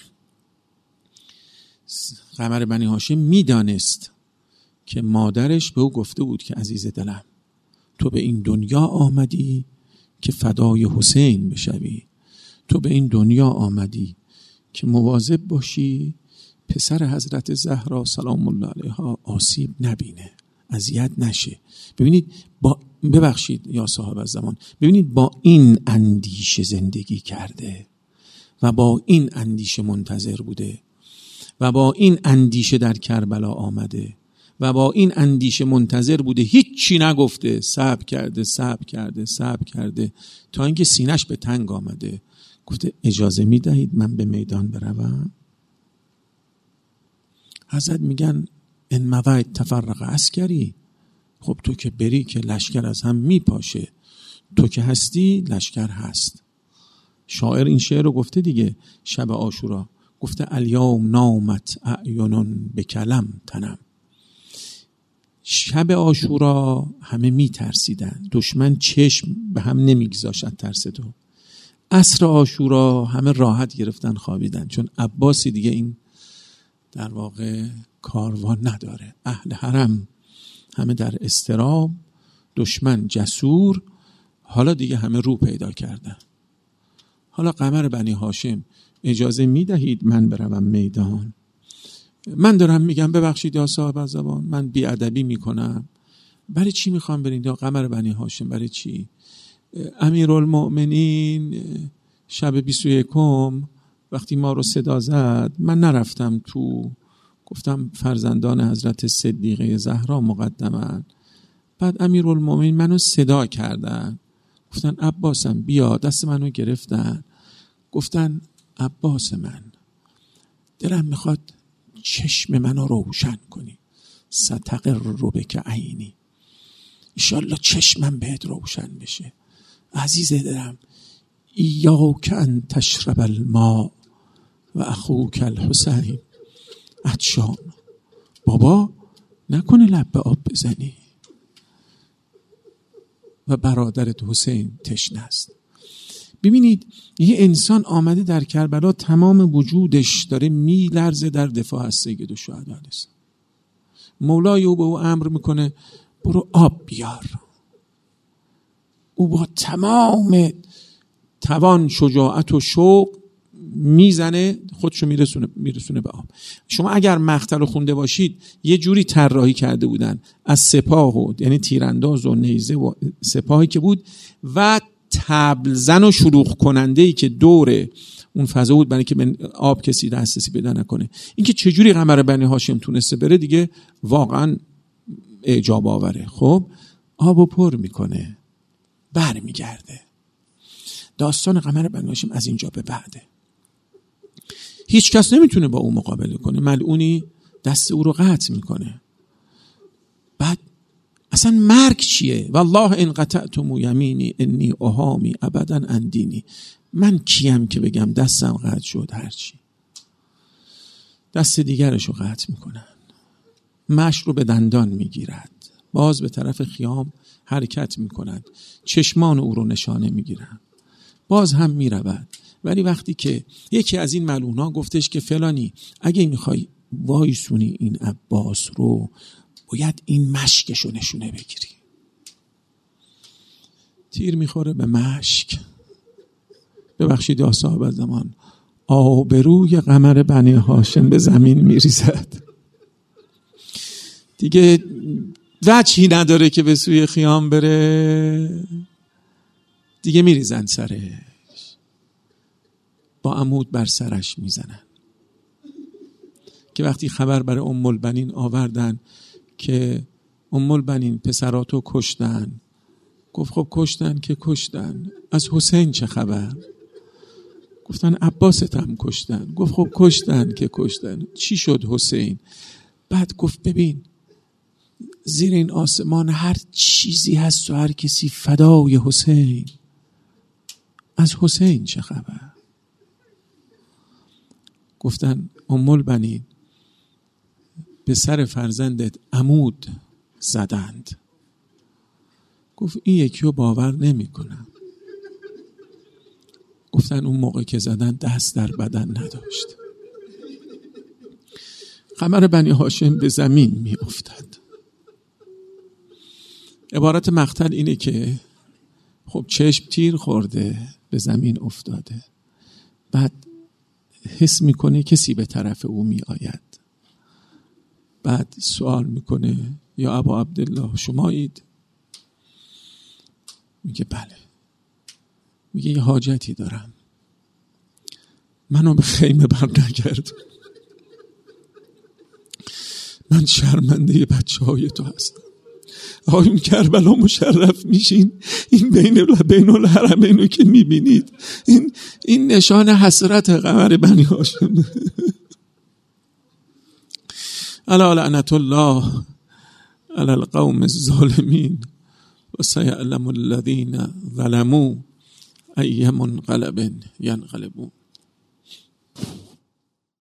قمر بنی هاشم میدانست که مادرش به او گفته بود که عزیز دلم تو به این دنیا آمدی که فدای حسین بشوی، تو به این دنیا آمدی که مواظب باشی پسر حضرت زهرا سلام الله علیها آسیب نبینه، اذیت نشه. ببینید با ببخشید یا صاحب الزمان، ببینید با این اندیشه زندگی کرده و با این اندیشه منتظر بوده و با این اندیشه در کربلا آمده و با این اندیشه منتظر بوده، هیچی نگفته، صبر کرده صبر کرده صبر کرده تا اینکه سینش به تنگ آمده، گفته اجازه میدهید من به میدان بروم؟ حضرت میگن ان موید تفرق عسکری، خب تو که بری که لشکر از هم میپاشه، تو که هستی لشکر هست. شاعر این شعر رو گفته دیگه شب عاشورا، گفته الیوم نامت اعینون بکلم تنم. شب عاشورا همه میترسیدن، دشمن چشم به هم نمیگذاشت ترس تو. عصر عاشورا همه راحت گرفتن خوابیدن، چون عباسی دیگه این در واقع کاروان نداره. اهل حرم همه در اضطراب، دشمن جسور، حالا دیگه همه رو پیدا کردن. حالا قمر بنی هاشم اجازه میدهید من بروم میدان؟ من دارم میگم ببخشید یا صاحب الزمان من بیادبی میکنم، برای چی میخوام برید یا قمر بنی هاشم؟ برای چی؟ امیرالمؤمنین شب بیست و یکم وقتی ما رو صدا زد من نرفتم تو، گفتم فرزندان حضرت صدیقه زهرا مقدمن. بعد امیرالمؤمنین منو صدا کردن، گفتن عباسم بیا، دست منو گرفتن، گفتن عباس من دلم میخواد چشم منو روشن کنی، ستقر رو بک عینی، انشالله چشمم بهت روشن بشه. عزیز دلم ایاک ان تشرب الماء و اخوک الحسین عطشان، بابا نکنه لب به آب بزنی و برادرت حسین تشنه است. ببینید یه انسان آمده در کربلا تمام وجودش داره میلرزه در دفاع از سید الشهداء علیه السلام. مولای او به او امر میکنه برو آب بیار. او با تمام توان شجاعت و شوق میزنه خودشو میرسونه میرسونه به آب. شما اگر مقطع رو خونده باشید یه جوری طراحی کرده بودن از سپاه و یعنی تیرانداز و نیزه و سپاهی که بود و طبل زن و شلوغ کننده‌ای که دور اون فضا بود برای که به آب کسی دسترسی پیدا نکنه. اینکه چجوری قمر بنی هاشم تونسته بره دیگه واقعا اعجاب آوره. خب آبو پر میکنه، بر میگرده. داستان قمر بنی هاشم از اینجا به بعده. هیچ کس نمیتونه با اون مقابله کنه. ملعونی دست او رو قطع میکنه. بعد اصلا مرگ چیه؟ والله ان قطعتم یمینی انی اهامی ابدا اندینی. من کیم که بگم دستم قطع شد؟ هرچی. دست دیگرش رو قطع میکنن، مشت رو به دندان میگیرد، باز به طرف خیام حرکت میکند، چشمان او رو نشانه میگیرن، باز هم میرود. ولی وقتی که یکی از این ملعونا گفتش که فلانی اگه میخوای وایسونی این عباس رو، باید این مشکش رو نشونه بگیری. تیر میخوره به مشک. ببخشید یا صاحب زمان، آبروی قمر بنی هاشم به زمین میریزد. دیگه وجهی نداره که به سوی خیام بره، دیگه میریزن سرش، با عمود بر سرش میزنن. که وقتی خبر برای ام البنین آوردن که ام البنین پسراتو کشتن، گفت خب کشتن که کشتن، از حسین چه خبر؟ گفتن عباست هم کشتن. گفت خب کشتن که کشتن، چی شد حسین؟ بعد گفت ببین زیر این آسمان هر چیزی هست و هر کسی فدای حسین، از حسین چه خبر؟ گفتن ام البنین به سر فرزندت عمود زدند. گفت این یکی رو باور نمی کنم. گفتن اون موقع که زدن دست در بدن نداشت. قمر بنی هاشم به زمین می افتد. عبارت مقتل اینه که خب چشم تیر خورده، به زمین افتاده، بعد حس میکنه کسی به طرف او می آید. بعد سوال میکنه یا ابا عبدالله شمایید؟ میگه بله. میگه یه حاجتی دارم، منو به خیمه بر نگرد، من شرمنده بچه های تو هستم. آقایون کربلا مشرف میشین، این بین بین الحرمینو که میبینید، این این نشان حسرت قمر بنی هاشم. الا لعنت الله علی القوم الظالمین و سیعلم الذین ظلموا ای منقلب ینقلبون.